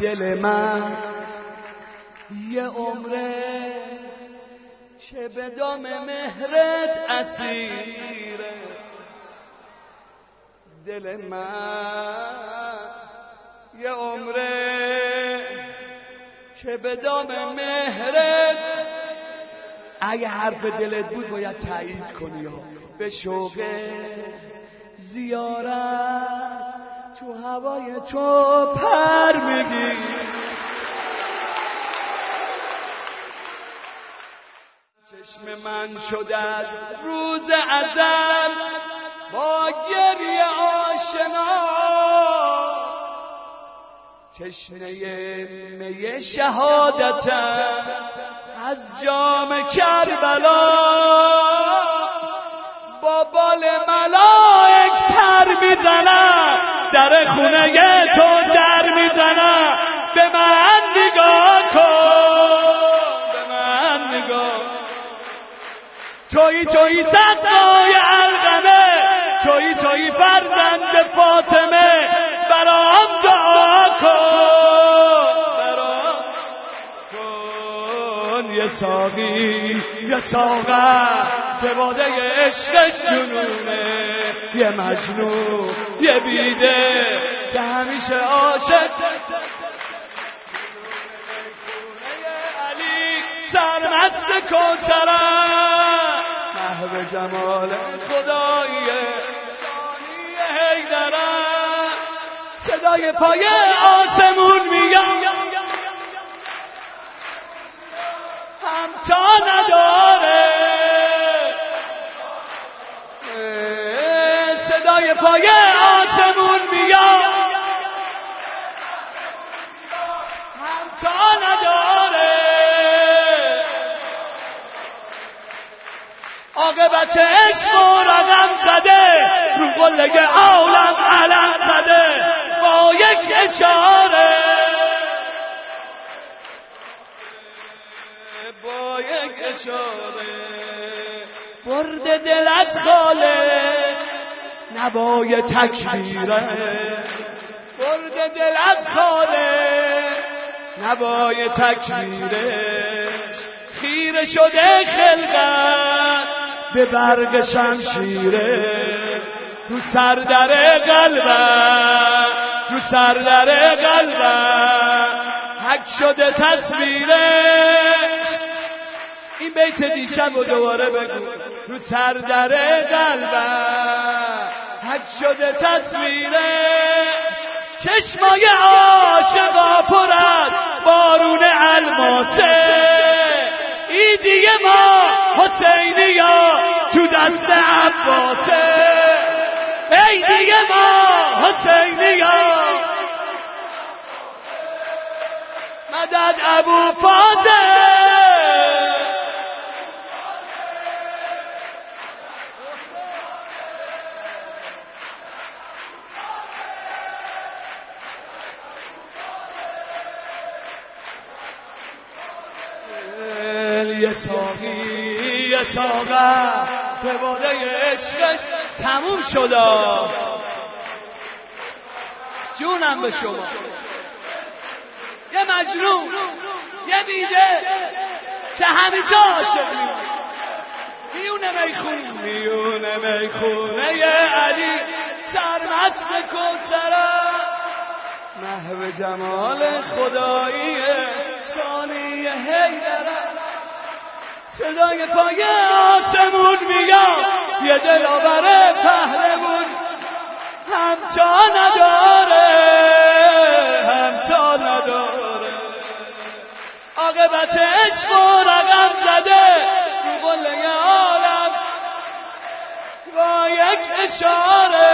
دل من یه عمره که به دام مهرت اسیره، دل من یه عمره که به دام مهرت. اگه حرف دلت بود باید تایید کنی ها. به شوق زیارت تو هوای تو پر میگی، چشم من شده از روز ازل با گریه آشنا، تشنه می شهادتم از جام کربلا، با بال ملائک پر میزنم، در خونه تو در میزنم. به من نگاه کن، به من نگاه. تویی سقای علقمه، تویی فرزند فاطمه، برام دعا کن، برام کن. یه ساقی یه ساغر که باده عشقش جنونه، یه مجنون یه بیده که همیشه عاشق. علی سرمست کوثرم، محو جمال خدایی ثانی حیدرم. صدای پای آسمون میگم همتا نداره، صدای پای آسمون میگم همتا نداره. عاقبت عشق و رقم زده، رو قله عالم علم زده، با یک اشاره، با یک اشاره. برد دلت خاله نوای تکبیره، برد دلت خاله نوای تکبیره. خیره شده خلقت به برق شمشیره، رو سردر قلبم، رو سردر قلبم حک شده تصویرش. این بیت دیشب رو دوباره بگو. رو سردر قلبم حک شده تصویرش، چشمای عاشقا پر از بارون الماسه. ایدی ما حسینی ها تو دست عباسه، ایدی ما حسینی ها مدد ابو فاضل. یه ساقی یه ساغر به باده عشقش تموم شده. جونم به شما. یه مجنون یه بیده که همیشه عاشق میونه میخونه، میونه میخونه یه علی سرمست کوثرم، محو جمال خدایی ثانی حیدرم. صدای پای آسمون میگم یه دلاور پهلوون همتا نداره، همتا نداره. عاقبت عشق و رقم زده، رو قله عالم با یک اشاره.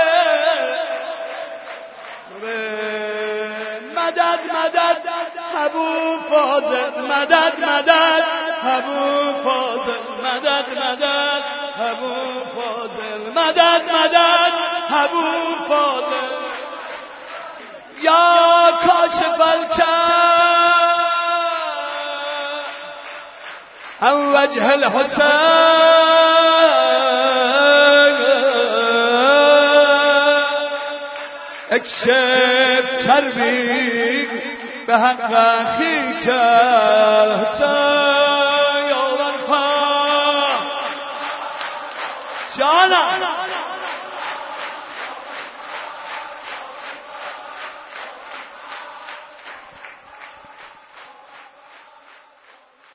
مدد مدد ابو فاضل، مدد مدد ابو فاضل، مدد مدد ابو فاضل، مدد مدد ابو فاضل. یا کاشف الکرب عن وجه الحسین، اکشف کربی به حق اخیک الحسین یا الفا جانم